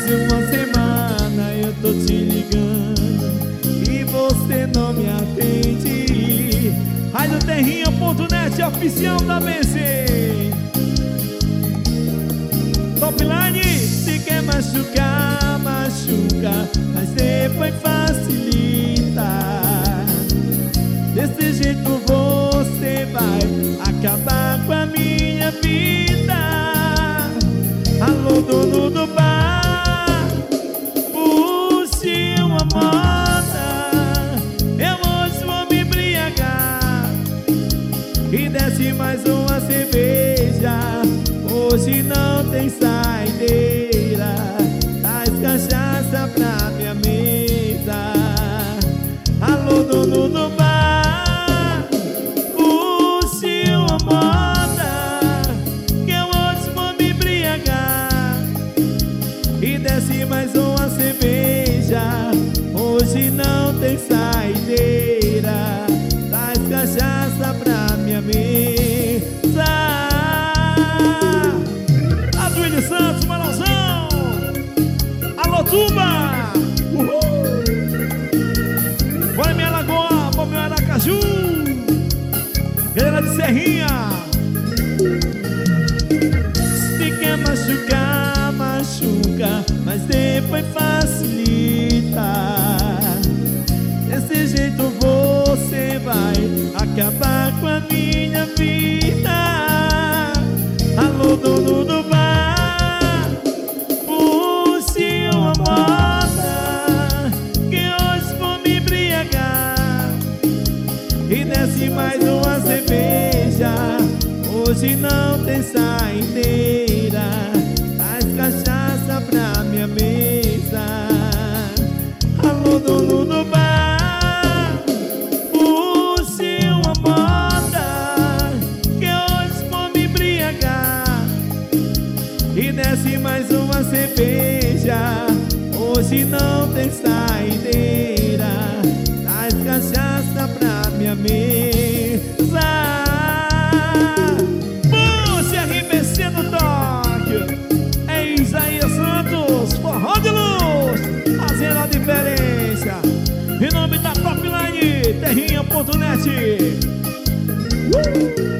uma semana eu tô te ligando e você não me atende. Radioterrinha.net, oficial da BC. Topline, se quer machucar, machuca, mas depois facilita. Desse jeito você vai acabar com a minha vida. Alô, dono do bar, puxe uma moda, eu hoje vou me embriagar. E desce mais uma cerveja, hoje não tem saideira. Traz cachaça pra minha mesa. Alô, dono do bar, puxe uma moda, que eu hoje vou me embriagar. E desce mais uma cerveja, hoje não tem saideira. Traz cachaça pra minha mesa. Aduílio Santos, Marãozão. Alô, Tuba. Uhul. Bora minha Lagoa, bora meu Aracaju. Galera de Serrinha. Se quer machucar, machuca, mas depois facilita. Desse jeito você vai acabar com a minha vida. Alô, dono do bar, puxe uma moda, que hoje vou me embriagar. E desce mais uma cerveja, hoje não tem saideira. Traz cachaça pra minha mesa. Alô, dono do bar, puxe uma moda, que hoje vou me embriagar. E desce mais uma cerveja, hoje não tem saideira. Traz cachaça pra minha mesa. Puxa, RBC no Tóquio. É Isaías Santos, forró de luz, fazendo a diferença. Em nome da Topline, Terrinha.net.